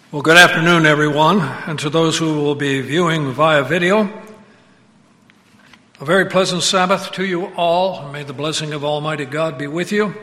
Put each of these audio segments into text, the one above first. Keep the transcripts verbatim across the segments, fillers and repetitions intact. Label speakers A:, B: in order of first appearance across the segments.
A: Well, good afternoon, everyone, and to those who will be viewing via video, a very pleasant Sabbath to you all, and may the blessing of Almighty God be with you.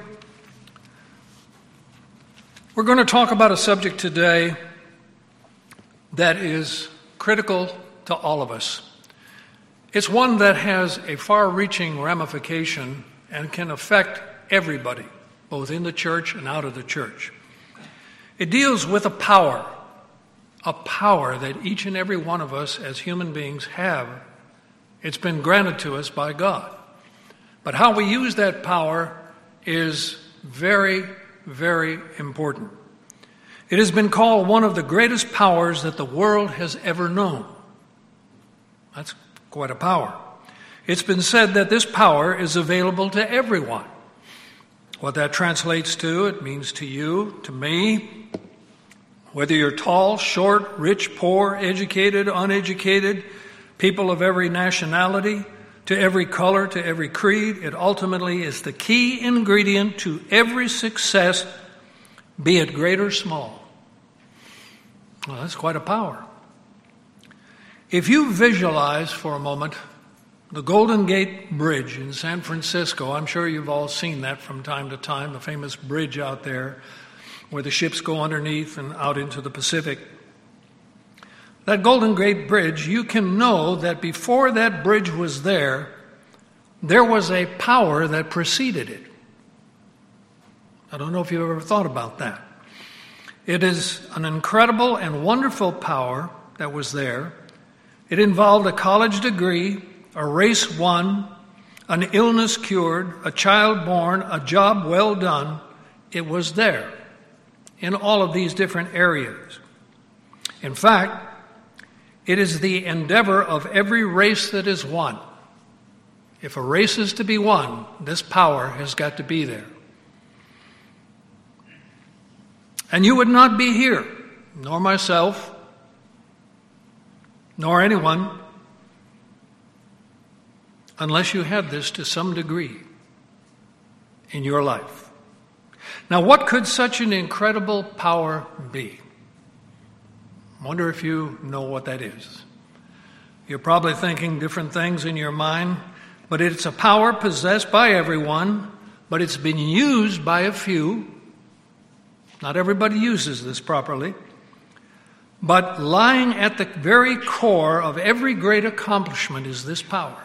A: We're going to talk about a subject today that is critical to all of us. It's one that has a far-reaching ramification and can affect everybody, both in the church and out of the church. It deals with a power, a power that each and every one of us as human beings have. It's been granted to us by God. But how we use that power is very, very important. It has been called one of the greatest powers that the world has ever known. That's quite a power. It's been said that this power is available to everyone. What that translates to, it means to you, to me, whether you're tall, short, rich, poor, educated, uneducated, people of every nationality, to every color, to every creed, it ultimately is the key ingredient to every success, be it great or small. Well, that's quite a power. If you visualize for a moment the Golden Gate Bridge in San Francisco, I'm sure you've all seen that from time to time, the famous bridge out there where the ships go underneath and out into the Pacific. That Golden Gate Bridge, you can know that before that bridge was there, there was a power that preceded it. I don't know if you've ever thought about that. It is an incredible and wonderful power that was there. It involved a college degree, a race won, an illness cured, a child born, a job well done. It was there in all of these different areas. In fact, it is the endeavor of every race that is won. If a race is to be won, this power has got to be there. And you would not be here, nor myself, nor anyone, unless you had this to some degree in your life. Now, what could such an incredible power be? I wonder if you know what that is. You're probably thinking different things in your mind, but it's a power possessed by everyone, but it's been used by a few. Not everybody uses this properly. But lying at the very core of every great accomplishment is this power.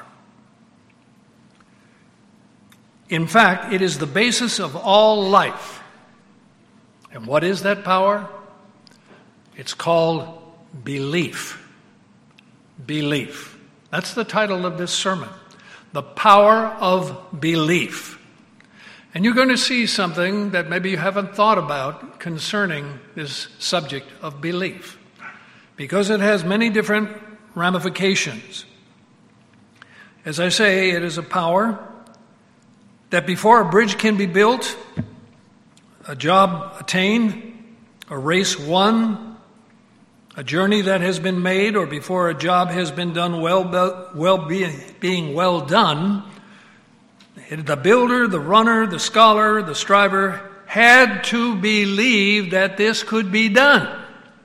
A: In fact, it is the basis of all life. And what is that power? It's called belief. Belief. That's the title of this sermon. The power of belief. And you're going to see something that maybe you haven't thought about concerning this subject of belief, because it has many different ramifications. As I say, it is a power that before a bridge can be built, a job attained, a race won, a journey that has been made, or before a job has been done well, well being, being well done, the builder, the runner, the scholar, the striver had to believe that this could be done.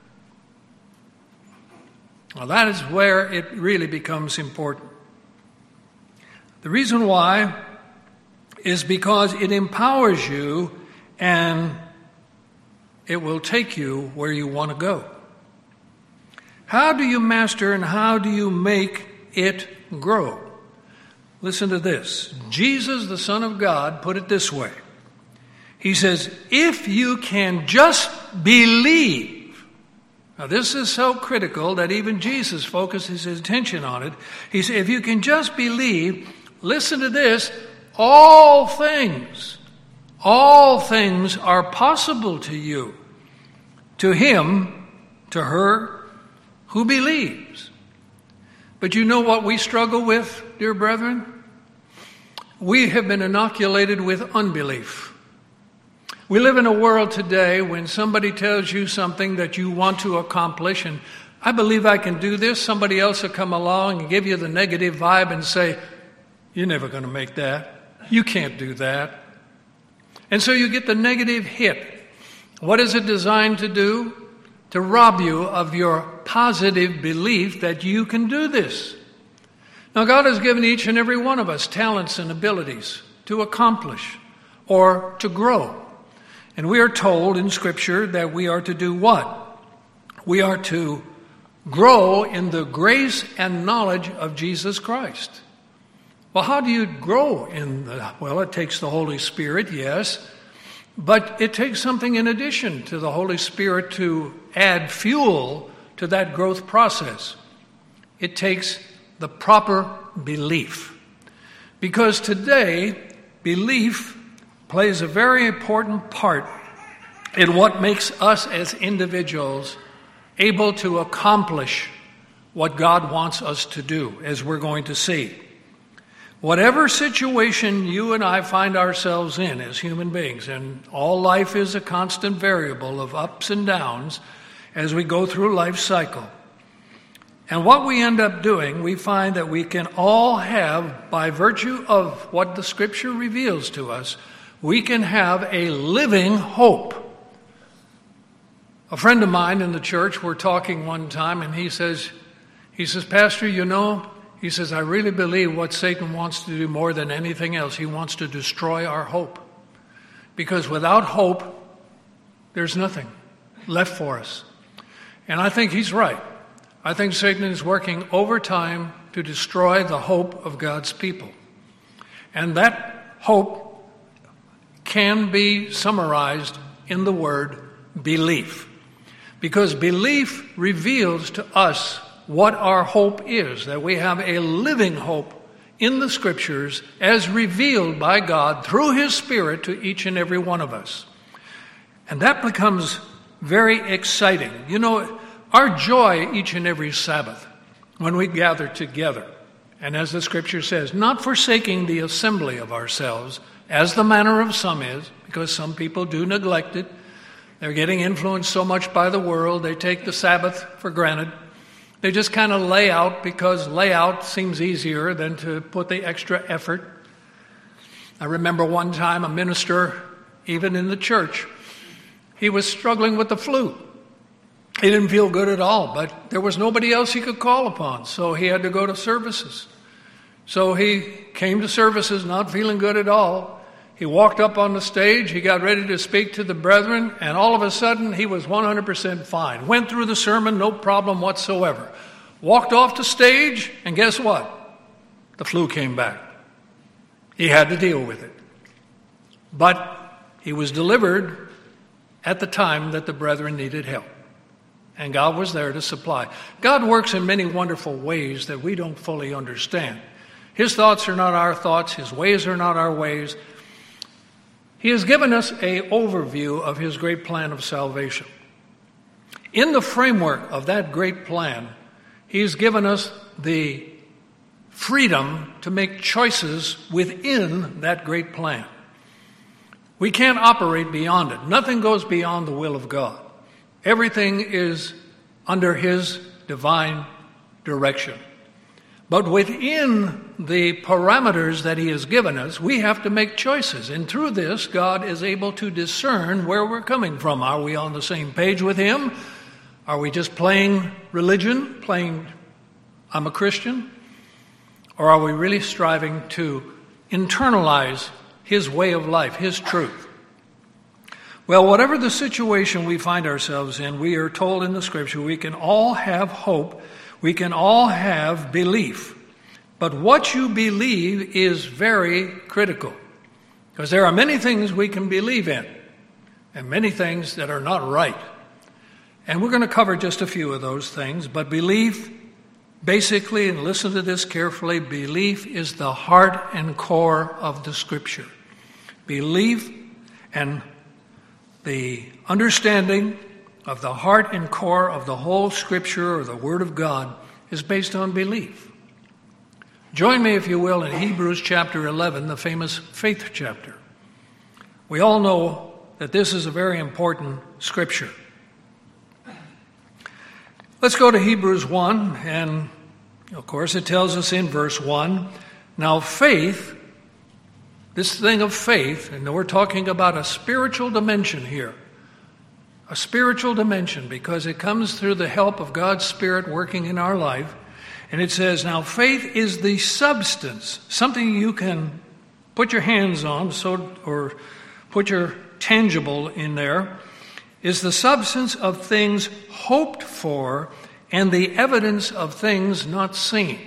A: Well, that is where it really becomes important. The reason why is because it empowers you and it will take you where you want to go. How do you master and how do you make it grow? Listen to this. Jesus, the Son of God, put it this way. He says, if you can just believe. Now, this is so critical that even Jesus focuses his attention on it. He said, if you can just believe, listen to this, all things, all things are possible to you, to him, to her, who believes. But you know what we struggle with, dear brethren? We have been inoculated with unbelief. We live in a world today when somebody tells you something that you want to accomplish, and I believe I can do this, somebody else will come along and give you the negative vibe and say, you're never going to make that. You can't do that. And so you get the negative hit. What is it designed to do? to rob you of your positive belief that you can do this. Now, God has given each and every one of us talents and abilities to accomplish or to grow. And we are told in Scripture that we are to do what? We are to grow in the grace and knowledge of Jesus Christ. Well, how do you grow in the, well, it takes the Holy Spirit, yes, but it takes something in addition to the Holy Spirit to add fuel to that growth process. It takes the proper belief. Because today, belief plays a very important part in what makes us as individuals able to accomplish what God wants us to do, as we're going to see. Whatever situation you and I find ourselves in as human beings, and all life is a constant variable of ups and downs as we go through life's cycle. And what we end up doing, we find that we can all have, by virtue of what the Scripture reveals to us, we can have a living hope. A friend of mine in the church, we're talking one time, and he says, he says, Pastor, you know, he says, I really believe what Satan wants to do more than anything else, he wants to destroy our hope. Because without hope, there's nothing left for us. And I think he's right. I think Satan is working overtime to destroy the hope of God's people. And that hope can be summarized in the word belief. Because belief reveals to us what our hope is, that we have a living hope in the Scriptures as revealed by God through His Spirit to each and every one of us. And that becomes very exciting. You know, our joy each and every Sabbath when we gather together, and as the Scripture says, not forsaking the assembly of ourselves, as the manner of some is, because some people do neglect it. They're getting influenced so much by the world, they take the Sabbath for granted. They just kind of lay out because layout seems easier than to put the extra effort. I remember one time a minister, even in the church, he was struggling with the flu. He didn't feel good at all, but there was nobody else he could call upon, so he had to go to services. So he came to services not feeling good at all. He walked up on the stage, he got ready to speak to the brethren, and all of a sudden he was one hundred percent fine. Went through the sermon, no problem whatsoever. Walked off the stage, and guess what? The flu came back. He had to deal with it. But he was delivered at the time that the brethren needed help. And God was there to supply. God works in many wonderful ways that we don't fully understand. His thoughts are not our thoughts. His ways are not our ways. He has given us an overview of His great plan of salvation. In the framework of that great plan, He's given us the freedom to make choices within that great plan. We can't operate beyond it. Nothing goes beyond the will of God. Everything is under His divine direction. But within the parameters that He has given us, we have to make choices. And through this, God is able to discern where we're coming from. Are we on the same page with Him? Are we just playing religion, playing I'm a Christian? Or are we really striving to internalize His way of life, His truth? Well, whatever the situation we find ourselves in, we are told in the Scripture we can all have hope. We can all have belief. But what you believe is very critical. Because there are many things we can believe in, and many things that are not right. And we're going to cover just a few of those things. But belief, basically, and listen to this carefully, belief is the heart and core of the Scripture. Belief and the understanding of the heart and core of the whole Scripture or the Word of God is based on belief. Join me, if you will, in Hebrews chapter eleven, the famous faith chapter. We all know that this is a very important Scripture. Let's go to Hebrews one, and of course it tells us in verse one, now faith, this thing of faith, and we're talking about a spiritual dimension here. a spiritual dimension, because it comes through the help of God's Spirit working in our life. And it says, now faith is the substance, something you can put your hands on, so or put your tangible in there, is the substance of things hoped for and the evidence of things not seen.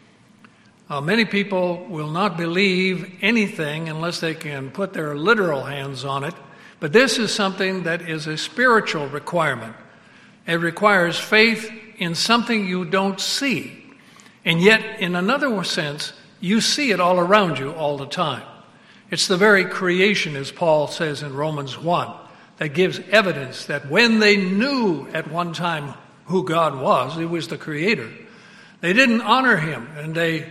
A: Uh, many people will not believe anything unless they can put their literal hands on it, but this is something that is a spiritual requirement. It requires faith in something you don't see, and yet in another sense, you see it all around you all the time. It's the very creation, as Paul says in Romans one, that gives evidence that when they knew at one time who God was, he was the Creator, they didn't honor him, and they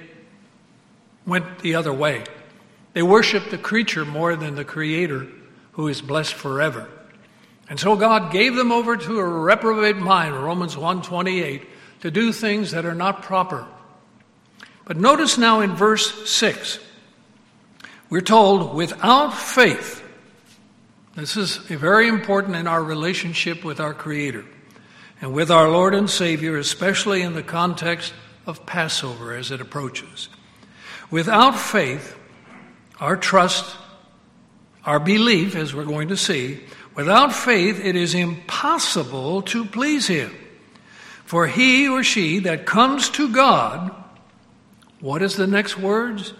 A: went the other way. They worshiped the creature more than the Creator, who is blessed forever. And so God gave them over to a reprobate mind, Romans one twenty-eight, to do things that are not proper. But notice now in verse six, we're told, without faith. This is very important in our relationship with our Creator and with our Lord and Savior, especially in the context of Passover as it approaches. Without faith, our trust, our belief, as we're going to see, without faith it is impossible to please Him. For he or she that comes to God, what is the next words?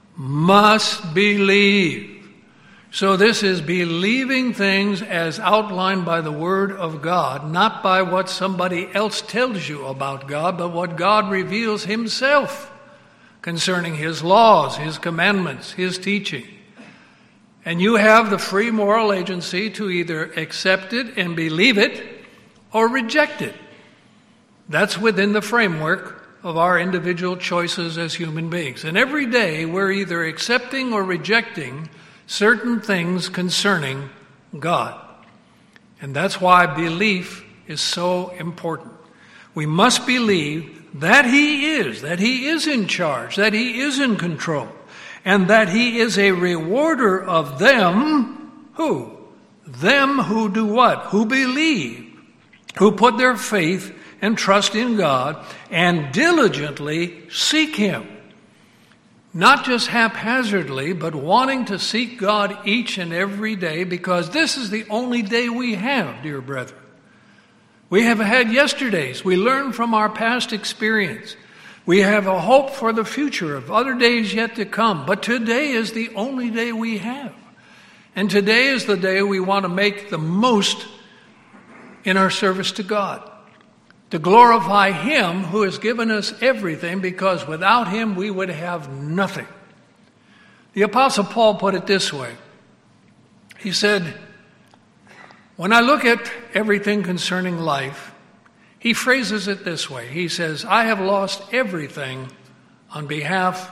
A: Must believe. So this is believing things as outlined by the Word of God, not by what somebody else tells you about God, but what God reveals Himself concerning His laws, His commandments, His teaching. And you have the free moral agency to either accept it and believe it or reject it. That's within the framework of our individual choices as human beings. And every day we're either accepting or rejecting certain things concerning God. And that's why belief is so important. We must believe that He is, that He is in charge, that He is in control, and that He is a rewarder of them, who? Them who do what? Who believe, who put their faith and trust in God and diligently seek Him. Not just haphazardly, but wanting to seek God each and every day, because this is the only day we have, dear brethren. We have had yesterdays. We learn from our past experience. We have a hope for the future of other days yet to come. But today is the only day we have. And today is the day we want to make the most in our service to God, to glorify Him who has given us everything, because without Him we would have nothing. The Apostle Paul put it this way. He said, when I look at everything concerning life, he phrases it this way. He says, I have lost everything on behalf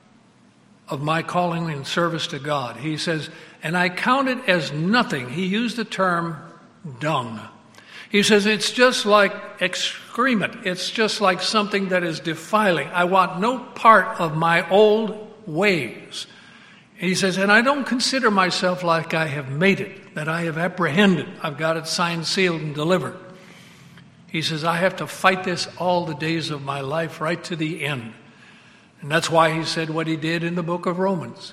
A: of my calling and service to God. He says, and I count it as nothing. He used the term dung. He says, it's just like excrement. It's just like something that is defiling. I want no part of my old ways. He says, and I don't consider myself like I have made it, that I have apprehended. I've got it signed, sealed, and delivered. He says, I have to fight this all the days of my life right to the end. And that's why he said what he did in the book of Romans.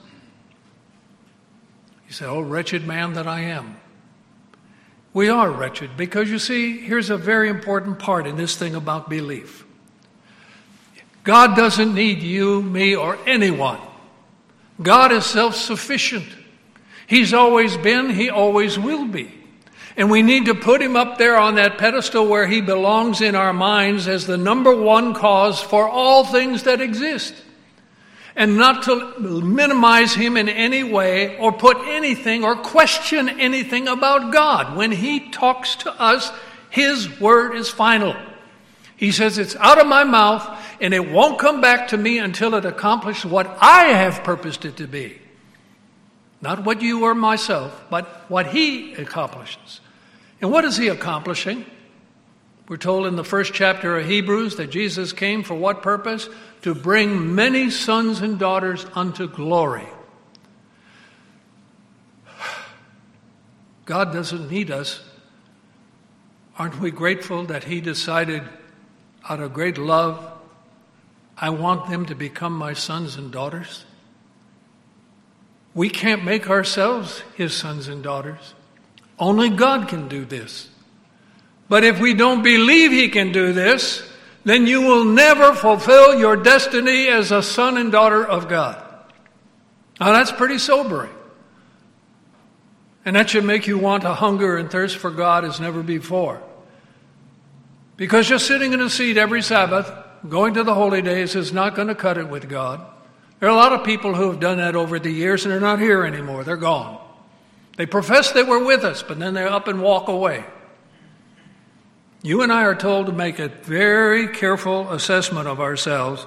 A: He said, oh, wretched man that I am. We are wretched because, you see, here's a very important part in this thing about belief. God doesn't need you, me, or anyone. God is self-sufficient. He's always been, He always will be. And we need to put Him up there on that pedestal where He belongs in our minds as the number one cause for all things that exist. And not to minimize Him in any way or put anything or question anything about God. When He talks to us, His word is final. He says, it's out of my mouth and it won't come back to me until it accomplishes what I have purposed it to be. Not what you or myself, but what He accomplishes. And what is He accomplishing? We're told in the first chapter of Hebrews that Jesus came for what purpose? To bring many sons and daughters unto glory. God doesn't need us Aren't we grateful that he decided out of great love, I want them to become my sons and daughters? We can't make ourselves his sons and daughters. Only God can do this. But if we don't believe he can do this, then you will never fulfill your destiny as a son and daughter of God. Now that's pretty sobering. And that should make you want to hunger and thirst for God as never before. Because just sitting in a seat every Sabbath, going to the holy days, is not going to cut it with God. There are a lot of people who have done that over the years, and they're not here anymore. They're gone. They profess they were with us, but then they up and walk away. You and I are told to make a very careful assessment of ourselves,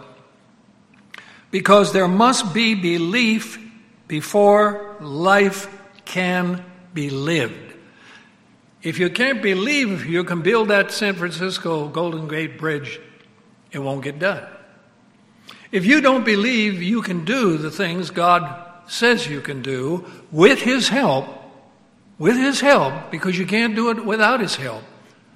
A: because there must be belief before life can be lived. If you can't believe you can build that San Francisco Golden Gate Bridge, it won't get done. If you don't believe you can do the things God says you can do with his help, with his help, because you can't do it without his help,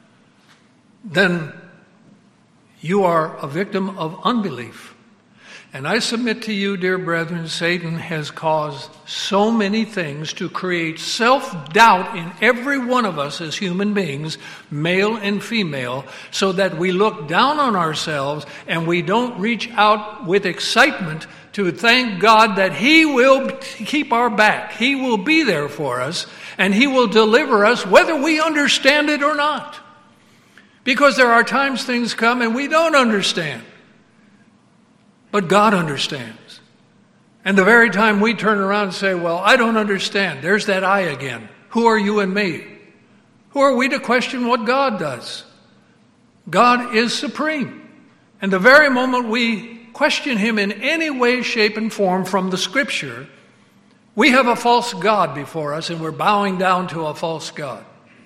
A: then you are a victim of unbelief. And I submit to you, dear brethren, Satan has caused so many things to create self-doubt in every one of us as human beings, male and female, so that we look down on ourselves and we don't reach out with excitement to thank God that he will keep our back. He will be there for us, and he will deliver us whether we understand it or not. Because there are times things come and we don't understand. But God understands. And the very time we turn around and say, well, I don't understand, there's that I again. Who are you and me? Who are we to question what God does? God is supreme. And the very moment we question him in any way, shape, and form from the Scripture, we have a false God before us, and we're bowing down to a false God.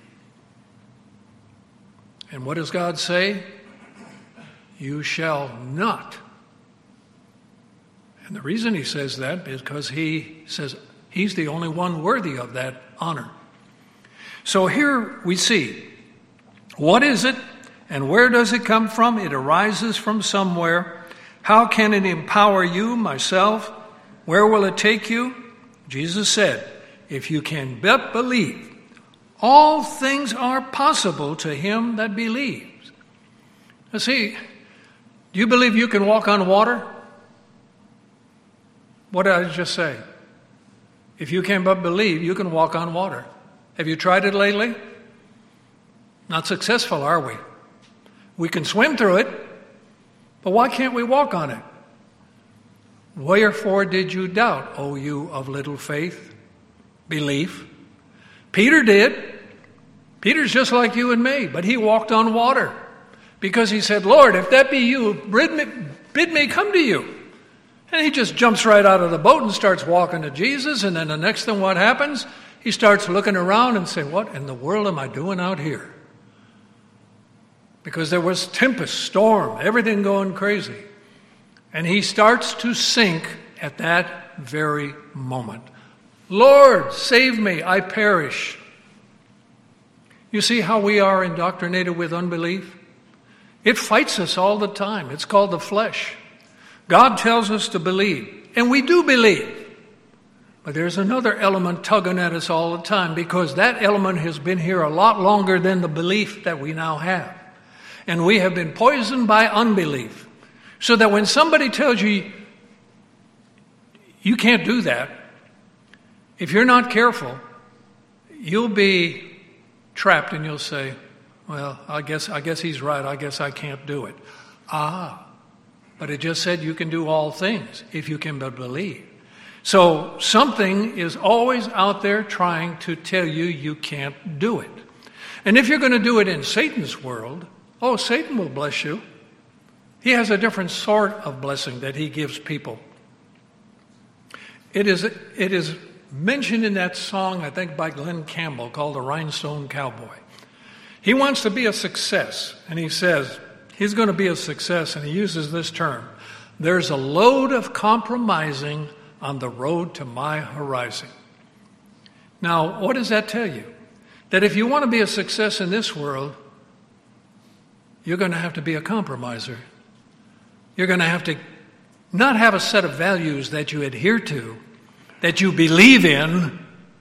A: And what does God say? You shall not. And the reason he says that is because he says he's the only one worthy of that honor. So here we see, what is it and where does it come from? It arises from somewhere. How can it empower you, myself? Where will it take you? Jesus said, if you can but believe, all things are possible to him that believes. Now see, do you believe you can walk on water? What did I just say? If you can but believe, you can walk on water. Have you tried it lately? Not successful, are we? We can swim through it, but why can't we walk on it? Wherefore did you doubt, O you of little faith? Belief. Peter did. Peter's just like you and me, but he walked on water because he said, Lord, if that be you, bid me, bid me come to you. And he just jumps right out of the boat and starts walking to Jesus. And then the next thing what happens? He starts looking around and saying, what in the world am I doing out here? Because there was tempest, storm, everything going crazy. And he starts to sink at that very moment. Lord, save me, I perish. You see how we are indoctrinated with unbelief? It fights us all the time. It's called the flesh. God tells us to believe, and we do believe. But there's another element tugging at us all the time, because that element has been here a lot longer than the belief that we now have. And we have been poisoned by unbelief. So that when somebody tells you, you can't do that, if you're not careful, you'll be trapped and you'll say, well, I guess I guess he's right. I guess I can't do it. Ah, but it just said you can do all things if you can but believe. So something is always out there trying to tell you you can't do it. And if you're going to do it in Satan's world, oh, Satan will bless you. He has a different sort of blessing that he gives people. It is, it is mentioned in that song, I think, by Glenn Campbell, called The Rhinestone Cowboy. He wants to be a success, and he says he's going to be a success, and he uses this term. There's a load of compromising on the road to my horizon. Now, what does that tell you? That if you want to be a success in this world, you're going to have to be a compromiser. You're going to have to not have a set of values that you adhere to, that you believe in,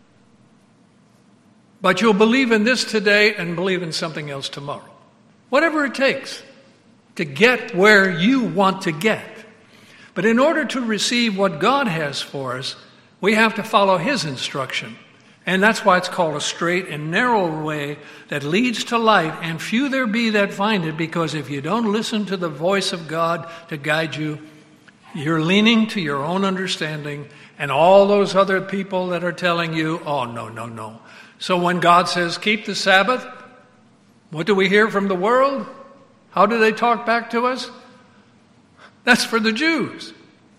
A: but you'll believe in this today and believe in something else tomorrow. Whatever it takes to get where you want to get. But in order to receive what God has for us, we have to follow His instruction. And that's why it's called a straight and narrow way that leads to life, and few there be that find it, because if you don't listen to the voice of God to guide you, you're leaning to your own understanding and all those other people that are telling you, oh, no, no, no. So when God says, keep the Sabbath, what do we hear from the world? How do they talk back to us? That's for the Jews.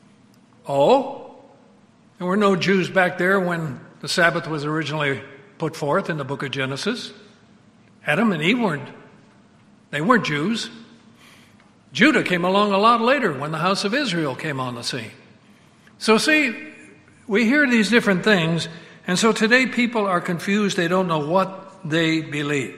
A: Oh, there were no Jews back there when the Sabbath was originally put forth in the book of Genesis. Adam and Eve weren't, they weren't Jews. Judah came along a lot later when the house of Israel came on the scene. So see, we hear these different things, and so today people are confused. They don't know what they believe.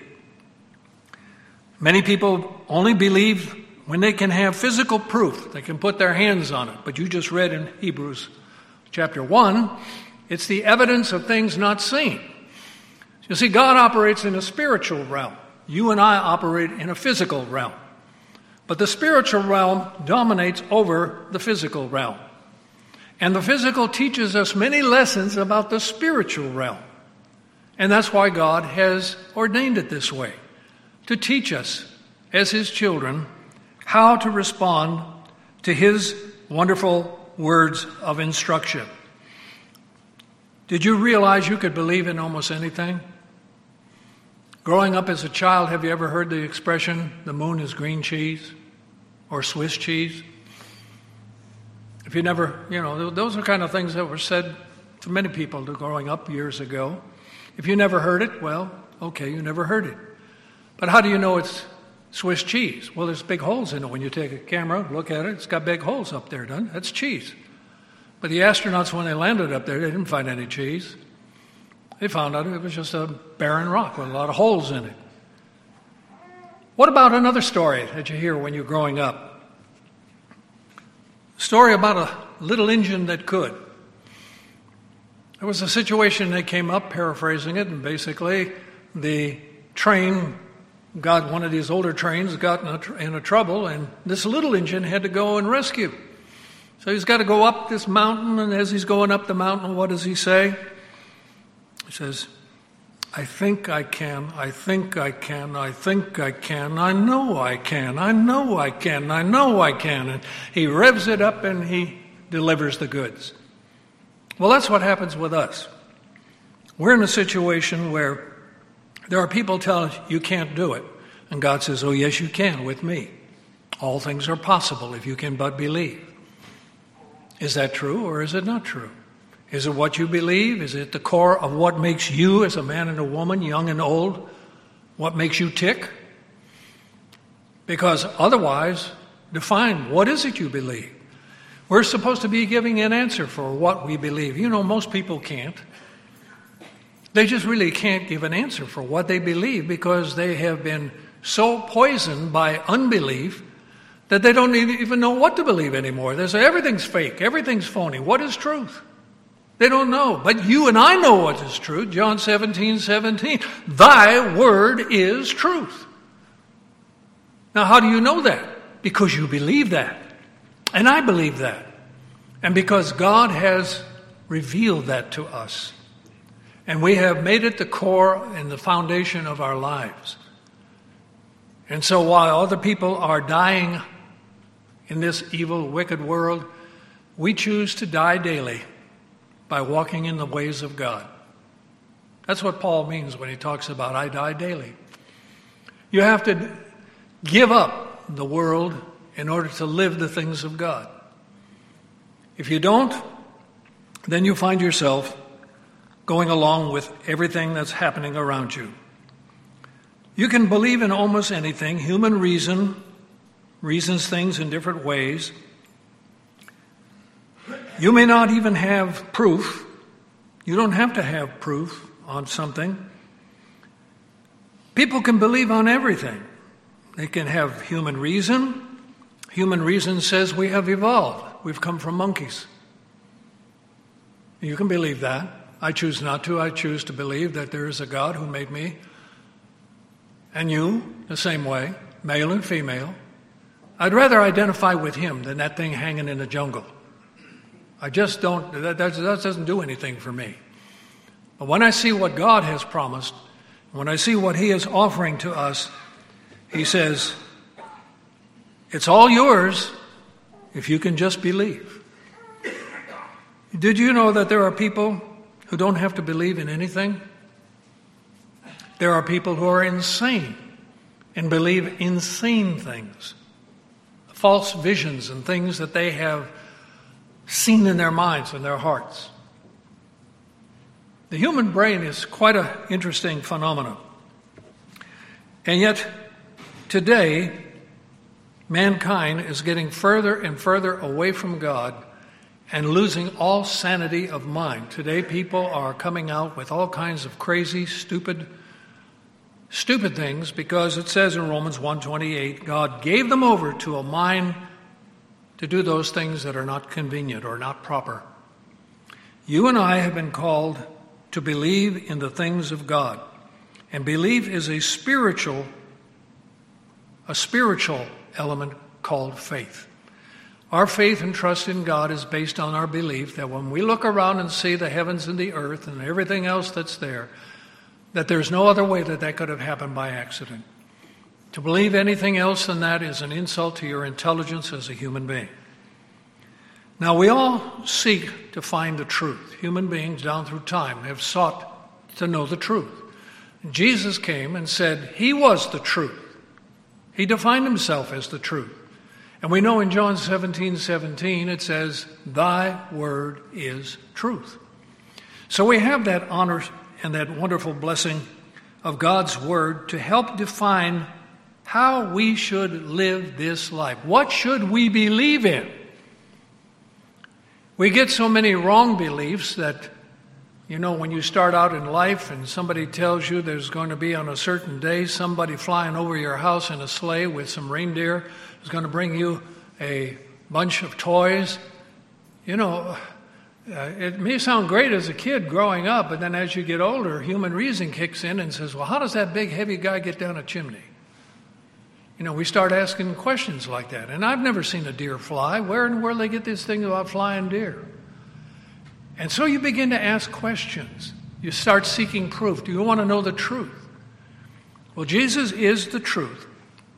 A: Many people only believe when they can have physical proof. They can put their hands on it. But you just read in Hebrews chapter one, it's the evidence of things not seen. You see, God operates in a spiritual realm. You and I operate in a physical realm. But the spiritual realm dominates over the physical realm. And the physical teaches us many lessons about the spiritual realm. And that's why God has ordained it this way, to teach us as His children how to respond to His wonderful words of instruction. Did you realize you could believe in almost anything? Growing up as a child, have you ever heard the expression, the moon is green cheese or Swiss cheese? If you never, you know, those are kind of things that were said to many people growing up years ago. If you never heard it, well, okay, you never heard it. But how do you know it's Swiss cheese? Well, there's big holes in it. When you take a camera, look at it, it's got big holes up there, doesn't it? That's cheese. But the astronauts, when they landed up there, they didn't find any cheese. They found out it was just a barren rock with a lot of holes in it. What about another story that you hear when you're growing up? A story about a little engine that could. There was a situation that came up, paraphrasing it, and basically the train got, one of these older trains got in a, tr- in a trouble, and this little engine had to go and rescue. So he's got to go up this mountain, and as he's going up the mountain, what does he say? He says, I think I can, I think I can, I think I can, I know I can, I know I can, I know I can. And he revs it up and he delivers the goods. Well, that's what happens with us. We're in a situation where there are people telling us you can't do it. And God says, oh, yes, you can with me. All things are possible if you can but believe. Is that true or is it not true? Is it what you believe? Is it the core of what makes you as a man and a woman, young and old, what makes you tick? Because otherwise, define what is it you believe. We're supposed to be giving an answer for what we believe. You know, most people can't. They just really can't give an answer for what they believe because they have been so poisoned by unbelief that they don't even know what to believe anymore. They say everything's fake, everything's phony. What is truth? They don't know. But you and I know what is truth. John seventeen seventeen. Thy word is truth. Now, how do you know that? Because you believe that. And I believe that. And because God has revealed that to us. And we have made it the core and the foundation of our lives. And so while other people are dying in this evil, wicked world, we choose to die daily by walking in the ways of God. That's what Paul means when he talks about I die daily. You have to give up the world in order to live the things of God. If you don't, then you find yourself going along with everything that's happening around you. You can believe in almost anything. Human reason reasons things in different ways. You may not even have proof. You don't have to have proof on something. People can believe on everything. They can have human reason. Human reason says we have evolved. We've come from monkeys. You can believe that. I choose not to. I choose to believe that there is a God who made me and you the same way, male and female. I'd rather identify with him than that thing hanging in the jungle. I just don't, that, that, that doesn't do anything for me. But when I see what God has promised, when I see what he is offering to us, he says, it's all yours if you can just believe. Did you know that there are people who don't have to believe in anything? There are people who are insane and believe insane things, false visions and things that they have seen in their minds and their hearts. The human brain is quite an interesting phenomenon. And yet, today, mankind is getting further and further away from God and losing all sanity of mind. Today, people are coming out with all kinds of crazy, stupid, stupid things because it says in Romans one twenty-eight, God gave them over to a mind to do those things that are not convenient or not proper. You and I have been called to believe in the things of God. And belief is a spiritual, a spiritual element called faith. Our faith and trust in God is based on our belief that when we look around and see the heavens and the earth and everything else that's there, that there's no other way that that could have happened by accident. To believe anything else than that is an insult to your intelligence as a human being. Now, we all seek to find the truth. Human beings down through time have sought to know the truth. Jesus came and said he was the truth. He defined himself as the truth. And we know in John seventeen seventeen it says, thy word is truth. So we have that honor and that wonderful blessing of God's word to help define how we should live this life. What should we believe in? We get so many wrong beliefs that, you know, when you start out in life and somebody tells you there's going to be on a certain day somebody flying over your house in a sleigh with some reindeer is going to bring you a bunch of toys. You know, uh, it may sound great as a kid growing up, but then as you get older, human reason kicks in and says, well, how does that big, heavy guy get down a chimney? You know, we start asking questions like that. And I've never seen a deer fly. Where in the world do they get this thing about flying deer? And so you begin to ask questions. You start seeking proof. Do you want to know the truth? Well, Jesus is the truth.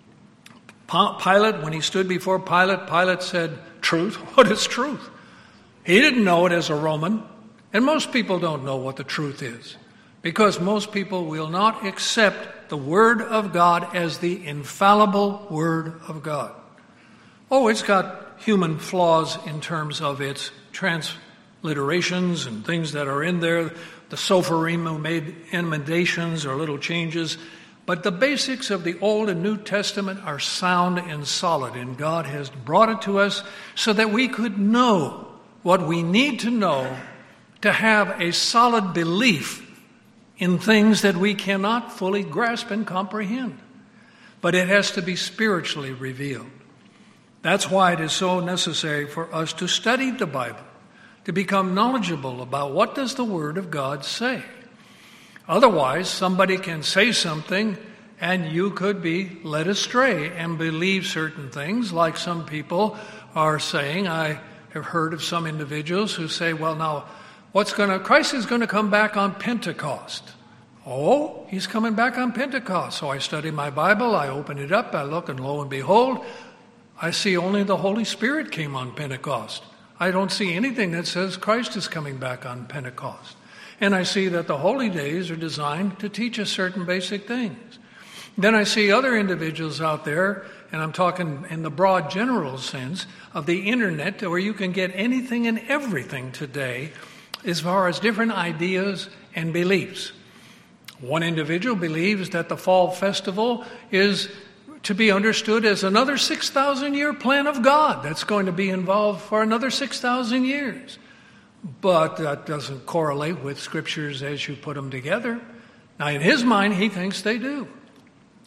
A: Pilate, when he stood before Pilate, Pilate said, truth? What is truth? He didn't know it as a Roman. And most people don't know what the truth is, because most people will not accept the Word of God as the infallible Word of God. Oh, it's got human flaws in terms of its transliterations and things that are in there. The Sophorim who made emendations or little changes. But the basics of the Old and New Testament are sound and solid, and God has brought it to us so that we could know what we need to know to have a solid belief in things that we cannot fully grasp and comprehend. But it has to be spiritually revealed. That's why it is so necessary for us to study the Bible, to become knowledgeable about what does the Word of God say. Otherwise, somebody can say something and you could be led astray and believe certain things, like some people are saying. I have heard of some individuals who say, well, now, what's going to, Christ is going to come back on Pentecost. Oh, he's coming back on Pentecost. So I study my Bible, I open it up, I look, and lo and behold, I see only the Holy Spirit came on Pentecost. I don't see anything that says Christ is coming back on Pentecost. And I see that the holy days are designed to teach us certain basic things. Then I see other individuals out there, and I'm talking in the broad general sense of the internet, where you can get anything and everything today as far as different ideas and beliefs. One individual believes that the fall festival is to be understood as another six thousand year plan of God that's going to be involved for another six thousand years. But that doesn't correlate with scriptures as you put them together. Now, in his mind, he thinks they do.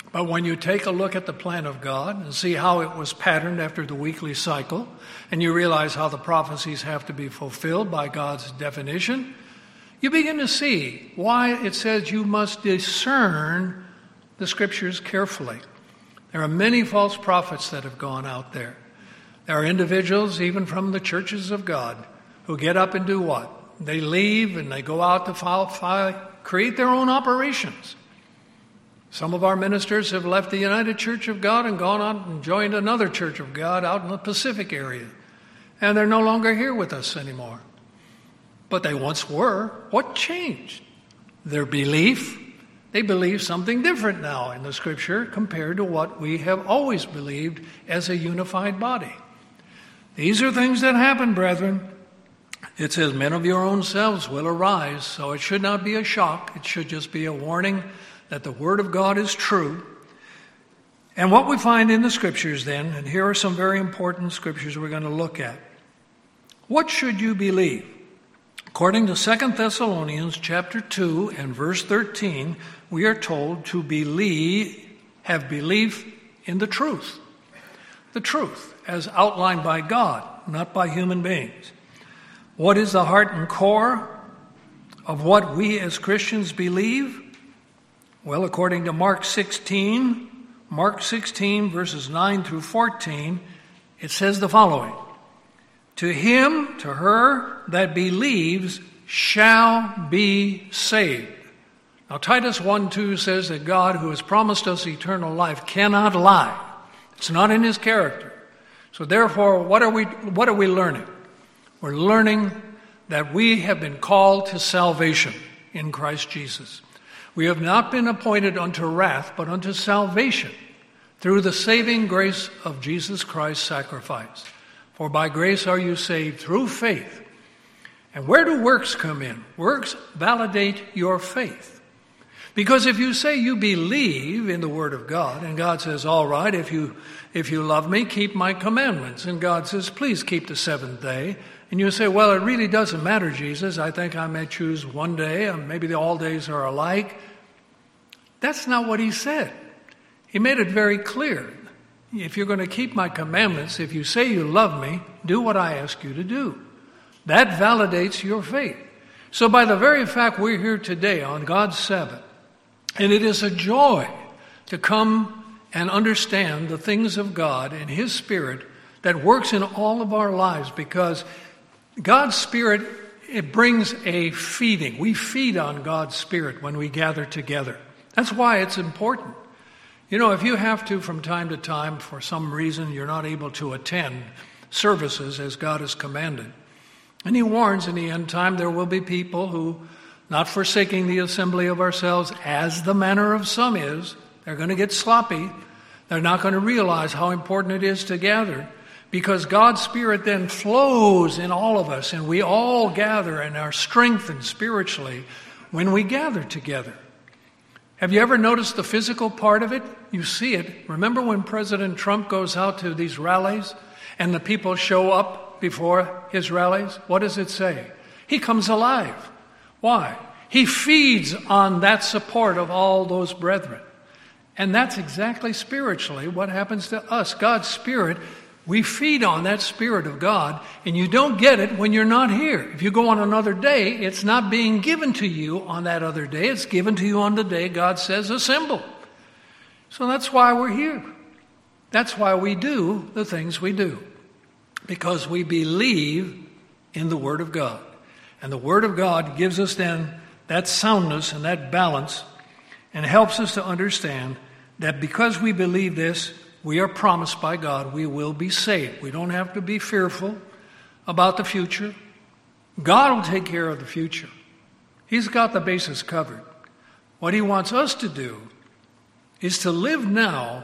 A: But when you take a look at the plan of God and see how it was patterned after the weekly cycle, and you realize how the prophecies have to be fulfilled by God's definition, you begin to see why it says you must discern the Scriptures carefully. There are many false prophets that have gone out there. There are individuals, even from the churches of God, who get up and do what? They leave and they go out to file, file, create their own operations. Some of our ministers have left the United Church of God and gone on and joined another Church of God out in the Pacific area. And they're no longer here with us anymore. But they once were. What changed? Their belief. They believe something different now in the Scripture compared to what we have always believed as a unified body. These are things that happen, brethren. It says, men of your own selves will arise. So it should not be a shock. It should just be a warning that the Word of God is true. And what we find in the Scriptures then, and here are some very important Scriptures we're going to look at. What should you believe? According to Second Thessalonians chapter two and verse thirteen, we are told to believe, have belief in the truth. The truth, as outlined by God, not by human beings. What is the heart and core of what we as Christians believe? Well, according to Mark sixteen, Mark sixteen, verses nine through fourteen, it says the following. To him, to her that believes shall be saved. Now Titus one two says that God, who has promised us eternal life, cannot lie. It's not in his character. So therefore, what are we, what are we learning? We're learning that we have been called to salvation in Christ Jesus. We have not been appointed unto wrath, but unto salvation through the saving grace of Jesus Christ's sacrifice. For by grace are you saved through faith. And where do works come in? Works validate your faith. Because if you say you believe in the Word of God, and God says, all right, if you if you love me, keep my commandments. And God says, please keep the seventh day. And you say, well, it really doesn't matter, Jesus. I think I may choose one day, and maybe the all days are alike. That's not what he said. He made it very clear. If you're going to keep my commandments, if you say you love me, do what I ask you to do. That validates your faith. So by the very fact we're here today on God's Sabbath, and it is a joy to come and understand the things of God and His Spirit that works in all of our lives, because God's Spirit, it brings a feeding. We feed on God's Spirit when we gather together. That's why it's important. You know, if you have to from time to time, for some reason you're not able to attend services as God has commanded. And he warns in the end time there will be people who, not forsaking the assembly of ourselves as the manner of some is, they're going to get sloppy. They're not going to realize how important it is to gather, because God's Spirit then flows in all of us, and we all gather and are strengthened spiritually when we gather together. Have you ever noticed the physical part of it? You see it. Remember when President Trump goes out to these rallies and the people show up before his rallies? What does it say? He comes alive. Why? He feeds on that support of all those brethren. And that's exactly spiritually what happens to us. God's Spirit, we feed on that Spirit of God, and you don't get it when you're not here. If you go on another day, it's not being given to you on that other day. It's given to you on the day God says assemble. So that's why we're here. That's why we do the things we do. Because we believe in the Word of God. And the Word of God gives us then that soundness and that balance, and helps us to understand that because we believe this, we are promised by God we will be saved. We don't have to be fearful about the future. God will take care of the future. He's got the bases covered. What He wants us to do is to live now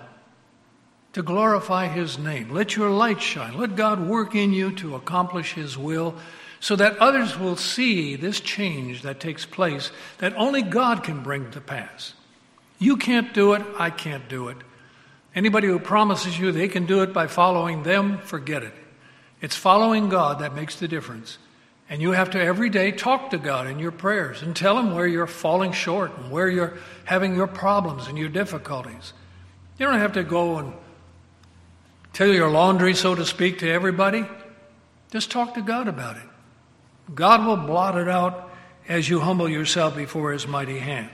A: to glorify His name. Let your light shine. Let God work in you to accomplish His will, so that others will see this change that takes place that only God can bring to pass. You can't do it. I can't do it. Anybody who promises you they can do it by following them, forget it. It's following God that makes the difference. And you have to every day talk to God in your prayers and tell Him where you're falling short and where you're having your problems and your difficulties. You don't have to go and tell your laundry, so to speak, to everybody. Just talk to God about it. God will blot it out as you humble yourself before his mighty hand.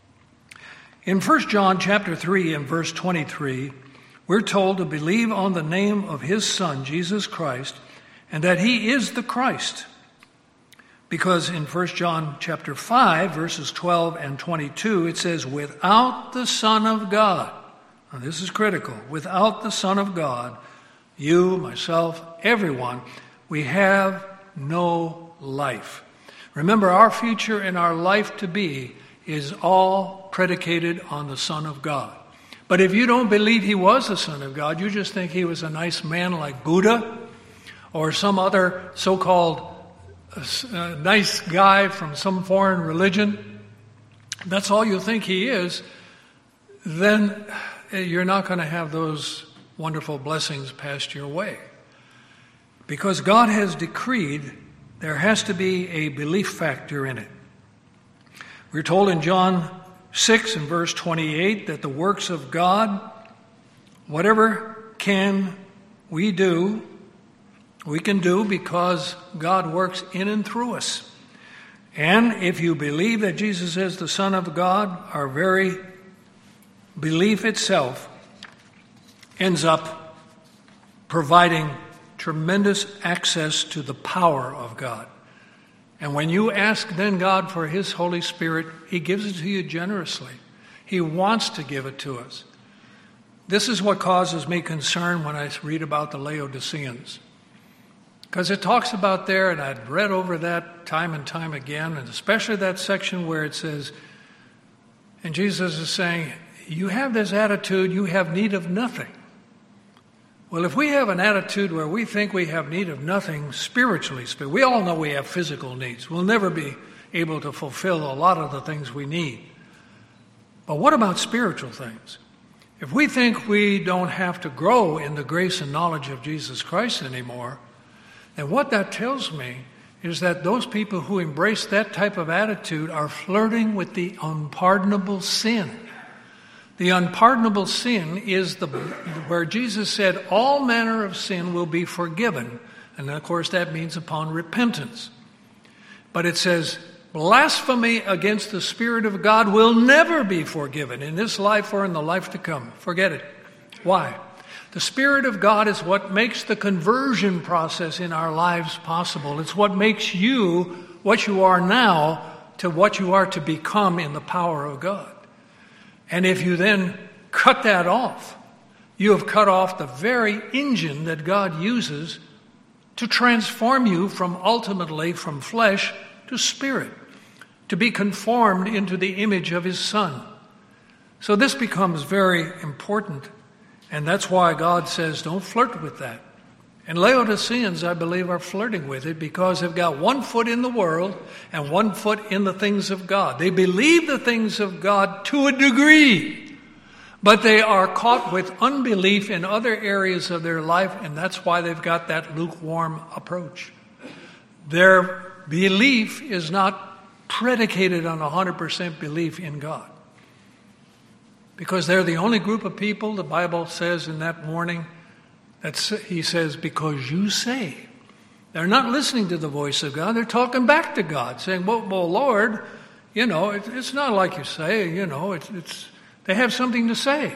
A: In First John chapter three and verse twenty-three, we're told to believe on the name of his Son, Jesus Christ, and that he is the Christ. Because in First John chapter five, verses twelve and twenty-two, it says, without the Son of God, now this is critical, without the Son of God, you, myself, everyone, we have no life. Remember, our future and our life to be is all predicated on the Son of God. But if you don't believe he was the Son of God, you just think he was a nice man like Buddha or some other so-called uh, nice guy from some foreign religion, that's all you think he is, then you're not going to have those wonderful blessings passed your way. Because God has decreed there has to be a belief factor in it. We're told in John six and verse twenty-eight that the works of God, whatever can we do, we can do because God works in and through us. And if you believe that Jesus is the Son of God, our very belief itself ends up providing tremendous access to the power of God. And when you ask then God for his Holy Spirit, he gives it to you generously. He wants to give it to us. This is what causes me concern when I read about the Laodiceans. Because it talks about there, and I'd read over that time and time again, and especially that section where it says, and Jesus is saying, you have this attitude, you have need of nothing. Well, if we have an attitude where we think we have need of nothing spiritually, we all know we have physical needs. We'll never be able to fulfill a lot of the things we need. But what about spiritual things? If we think we don't have to grow in the grace and knowledge of Jesus Christ anymore, then what that tells me is that those people who embrace that type of attitude are flirting with the unpardonable sin. The unpardonable sin is the where Jesus said all manner of sin will be forgiven. And of course that means upon repentance. But it says blasphemy against the Spirit of God will never be forgiven in this life or in the life to come. Forget it. Why? The Spirit of God is what makes the conversion process in our lives possible. It's what makes you what you are now to what you are to become in the power of God. And if you then cut that off, you have cut off the very engine that God uses to transform you from ultimately from flesh to spirit, to be conformed into the image of his Son. So this becomes very important, and that's why God says don't flirt with that. And Laodiceans, I believe, are flirting with it because they've got one foot in the world and one foot in the things of God. They believe the things of God to a degree, but they are caught with unbelief in other areas of their life, and that's why they've got that lukewarm approach. Their belief is not predicated on one hundred percent belief in God. Because they're the only group of people, the Bible says in that warning, That's, he says, because you say. They're not listening to the voice of God. They're talking back to God, saying, well, well Lord, you know, it, it's not like you say, you know, it's, it's, they have something to say.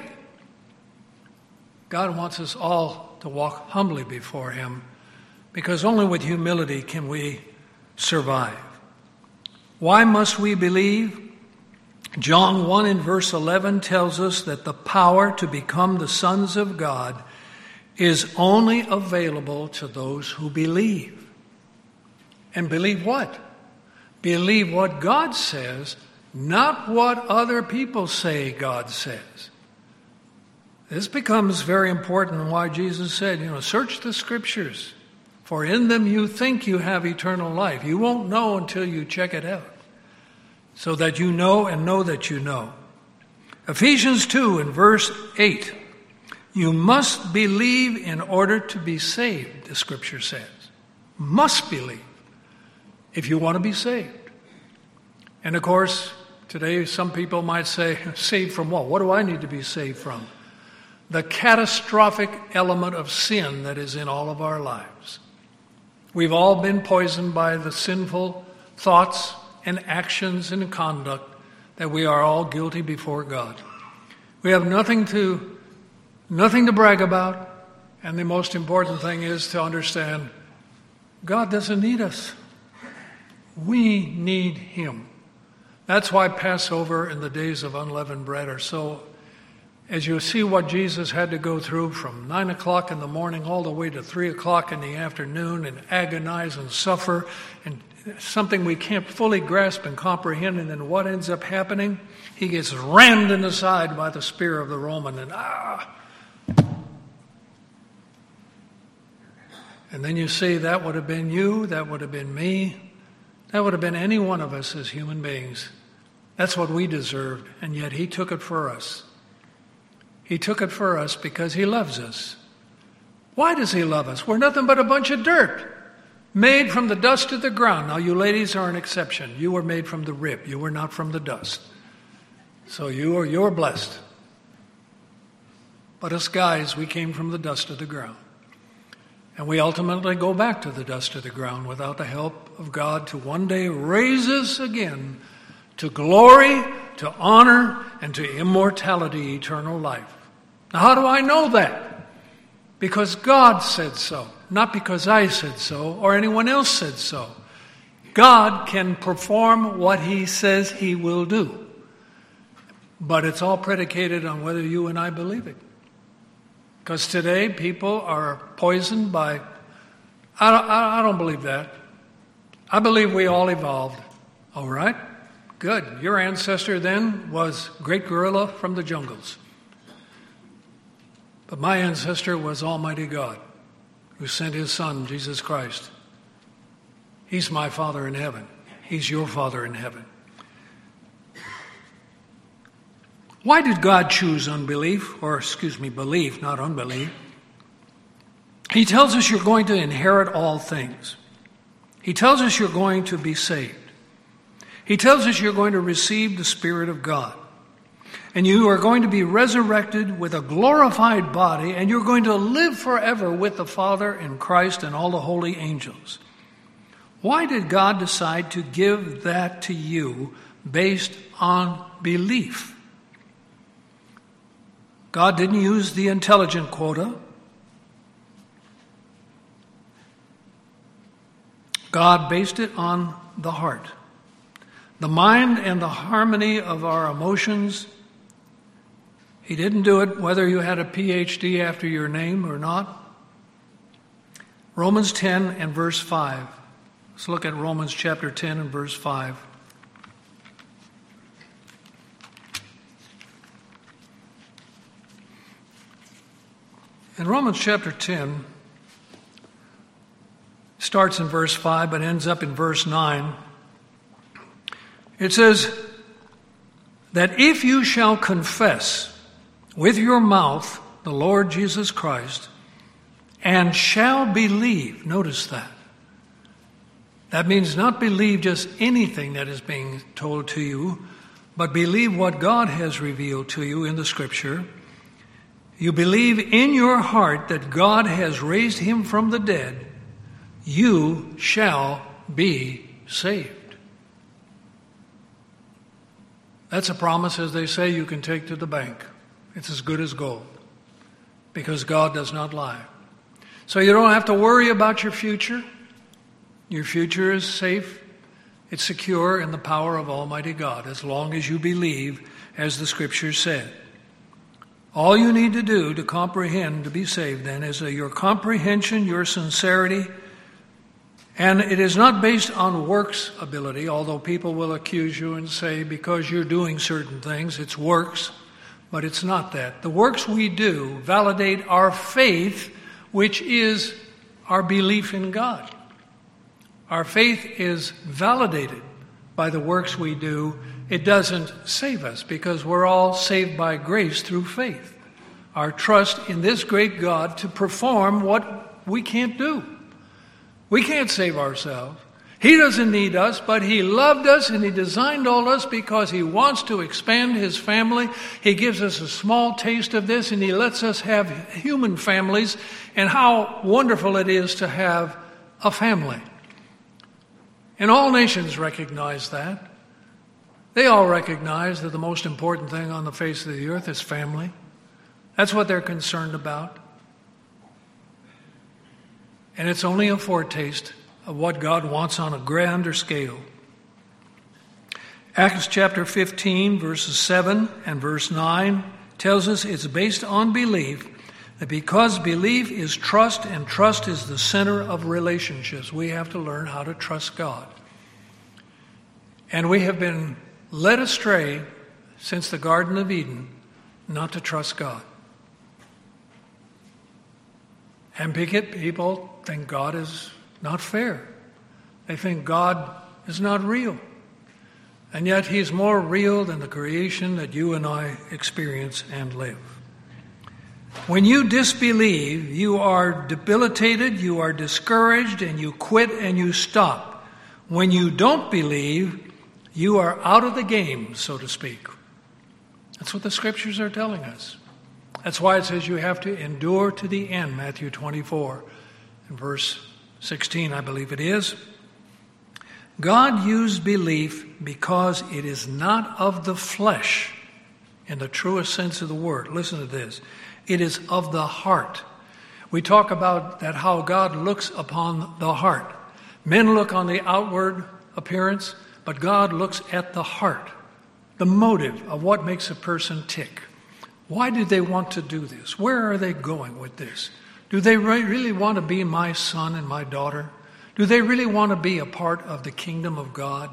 A: God wants us all to walk humbly before him, because only with humility can we survive. Why must we believe? John one in verse eleven tells us that the power to become the sons of God is only available to those who believe. And believe what? Believe what God says, not what other people say God says. This becomes very important why Jesus said, you know, search the scriptures, for in them you think you have eternal life. You won't know until you check it out, so that you know and know that you know. Ephesians two in verse eight. You must believe in order to be saved, the scripture says. Must believe if you want to be saved. And of course, today some people might say, saved from what? What do I need to be saved from? the catastrophic element of sin that is in all of our lives. We've all been poisoned by the sinful thoughts and actions and conduct that we are all guilty before God. We have nothing to, nothing to brag about, and the most important thing is to understand God doesn't need us. We need Him. That's why Passover and the days of unleavened bread are so, as you see what Jesus had to go through from nine o'clock in the morning all the way to three o'clock in the afternoon and agonize and suffer and something we can't fully grasp and comprehend, and then what ends up happening? He gets rammed in the side by the spear of the Roman, and ah! And then you see that would have been you, that would have been me, that would have been any one of us as human beings. That's what we deserved, and yet He took it for us. He took it for us because He loves us. Why does He love us? We're nothing but a bunch of dirt, made from the dust of the ground. Now, you ladies are an exception. You were made from the rib. You were not from the dust. So you are, you're blessed. But us guys, we came from the dust of the ground. And we ultimately go back to the dust of the ground without the help of God to one day raise us again to glory, to honor, and to immortality, eternal life. Now, how do I know that? Because God said so, not because I said so or anyone else said so. God can perform what He says He will do. But it's all predicated on whether you and I believe it. Because today people are poisoned by, I don't, I don't believe that. I believe we all evolved. All right? Good. Your ancestor then was great gorilla from the jungles. But my ancestor was Almighty God, who sent His Son, Jesus Christ. He's my Father in heaven. He's your Father in heaven. Why did God choose unbelief? Or, excuse me, belief, not unbelief. He tells us you're going to inherit all things. He tells us you're going to be saved. He tells us you're going to receive the Spirit of God. And you are going to be resurrected with a glorified body, and you're going to live forever with the Father and Christ and all the holy angels. Why did God decide to give that to you based on belief? God didn't use the intelligent quota. God based it on the heart. The mind and the harmony of our emotions. He didn't do it whether you had a P H D after your name or not. Romans ten and verse five. Let's look at Romans chapter ten and verse five. In Romans chapter ten, starts in verse five but ends up in verse nine. It says that if you shall confess with your mouth the Lord Jesus Christ and shall believe, notice that. That means not believe just anything that is being told to you, but believe what God has revealed to you in the Scripture. You believe in your heart that God has raised Him from the dead, you shall be saved. That's a promise, as they say, you can take to the bank. It's as good as gold, because God does not lie. So you don't have to worry about your future. Your future is safe. It's secure in the power of Almighty God, as long as you believe, as the Scriptures said. All you need to do to comprehend, to be saved then, is your comprehension, your sincerity. And it is not based on works ability, although people will accuse you and say, because you're doing certain things, it's works. But it's not that. The works we do validate our faith, which is our belief in God. Our faith is validated by the works we do. It doesn't save us, because we're all saved by grace through faith. Our trust in this great God to perform what we can't do. We can't save ourselves. He doesn't need us, but He loved us and He designed all us because He wants to expand His family. He gives us a small taste of this and He lets us have human families, and how wonderful it is to have a family. And all nations recognize that. They all recognize that the most important thing on the face of the earth is family. That's what they're concerned about. And it's only a foretaste of what God wants on a grander scale. Acts chapter fifteen, verses seven and verse nine tells us it's based on belief, that because belief is trust and trust is the center of relationships, we have to learn how to trust God. And we have been led astray since the Garden of Eden not to trust God. And people think God is not fair. They think God is not real. And yet He's more real than the creation that you and I experience and live. When you disbelieve, you are debilitated, you are discouraged, and you quit and you stop. When you don't believe, you are out of the game, so to speak. That's what the Scriptures are telling us. That's why it says you have to endure to the end, Matthew twenty-four, and verse sixteen, I believe it is. God used belief because it is not of the flesh in the truest sense of the word. Listen to this. It is of the heart. We talk about that how God looks upon the heart. Men look on the outward appearance, but God looks at the heart, the motive of what makes a person tick. Why do they want to do this? Where are they going with this? Do they re- really want to be my son and my daughter? Do they really want to be a part of the kingdom of God?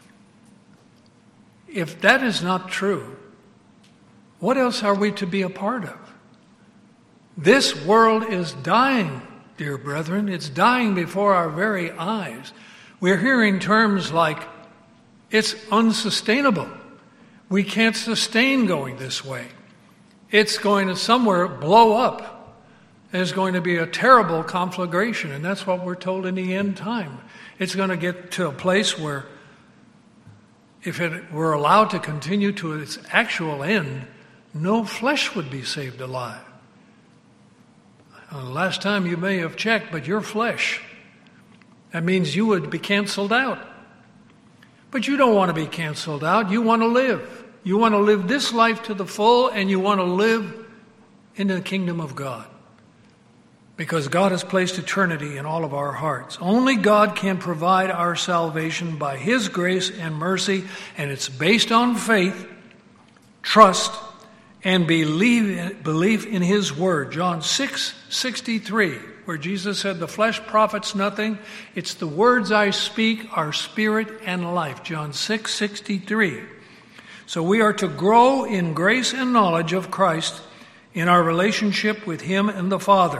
A: If that is not true, what else are we to be a part of? This world is dying, dear brethren. It's dying before our very eyes. We're hearing terms like, it's unsustainable. We can't sustain going this way. It's going to somewhere blow up. There's going to be a terrible conflagration, and that's what we're told in the end time. It's going to get to a place where if it were allowed to continue to its actual end, no flesh would be saved alive. Uh, last time you may have checked, but your flesh, that means you would be canceled out. But you don't want to be canceled out. You want to live. You want to live this life to the full, and you want to live in the kingdom of God. Because God has placed eternity in all of our hearts. Only God can provide our salvation by His grace and mercy, and it's based on faith, trust, and believe, belief in His Word. John six sixty-three, where Jesus said, the flesh profits nothing. It's the words I speak are spirit and life. John six sixty-three. So we are to grow in grace and knowledge of Christ in our relationship with Him and the Father.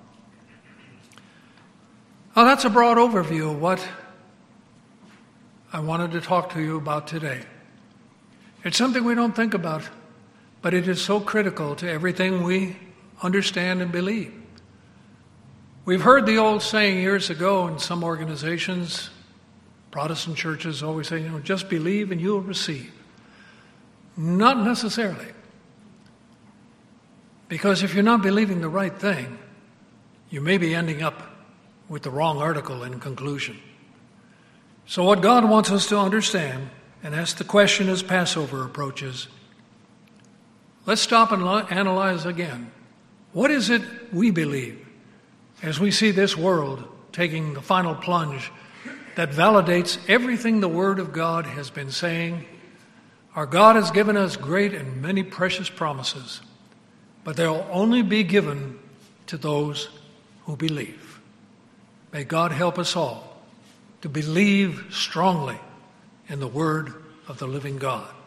A: Now, that's a broad overview of what I wanted to talk to you about today. It's something we don't think about, but it is so critical to everything we understand and believe. We've heard the old saying years ago in some organizations, Protestant churches always say, you know, just believe and you'll receive. Not necessarily. Because if you're not believing the right thing, you may be ending up with the wrong article in conclusion. So what God wants us to understand, and ask the question as Passover approaches, let's stop and analyze again. What is it we believe as we see this world taking the final plunge that validates everything the Word of God has been saying? Our God has given us great and many precious promises, but they'll only be given to those who believe. May God help us all to believe strongly in the Word of the living God.